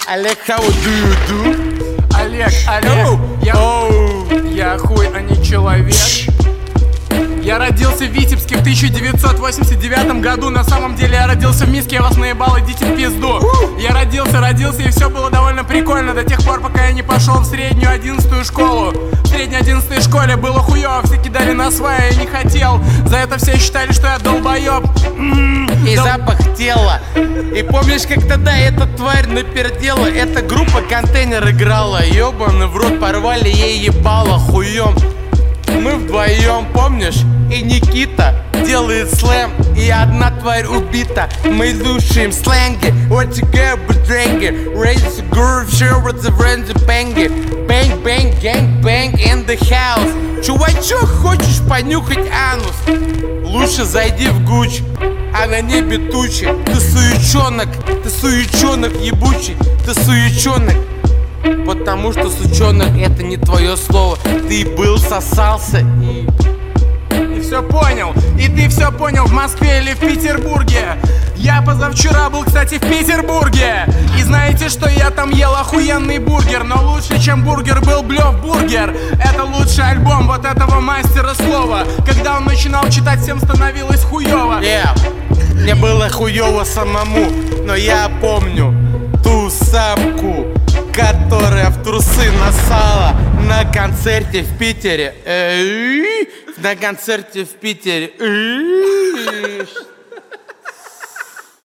Олег, how do you do? Олег, я хуй, а не человек. Я родился в Витебске в 1989 году. На самом деле я родился в Минске, я вас наебал, идите в пизду. Я родился, и все было довольно прикольно до тех пор, пока я не пошел в среднюю 11 школу. В средней 11 школе было хуёво, все кидали на свая, я не хотел. За это все считали, что я долбоёб. И запах тела. И помнишь, как тогда эта тварь напердела? Эта группа «Контейнер» играла. Ёбаный в рот, порвали ей ебало хуем. Мы вдвоем, помнишь? И Никита делает слэм, и одна тварь убита. Мы слушаем сленги. What you got, бдренги? Raise the groove, share with the friends and bang. Bang, bang, gang, bang in the house. Чувачок, хочешь понюхать анус? Лучше зайди в Гуч, а на небе тучи. Ты суючонок ебучий. Ты суючонок. Потому что, сучонок, это не твое слово. Ты был, сосался и все понял. И ты все понял в Москве или в Петербурге. Я позавчера был, кстати, в Петербурге. И знаете, что я там ел охуенный бургер. Но лучше, чем бургер, был Блёв Бургер. Это лучший альбом вот этого мастера слова. Когда он начинал читать, всем становилось хуёво. Мне было хуёво самому, но я помню ту самку, которая в трусы насала на концерте в Питере. На концерте в Питере.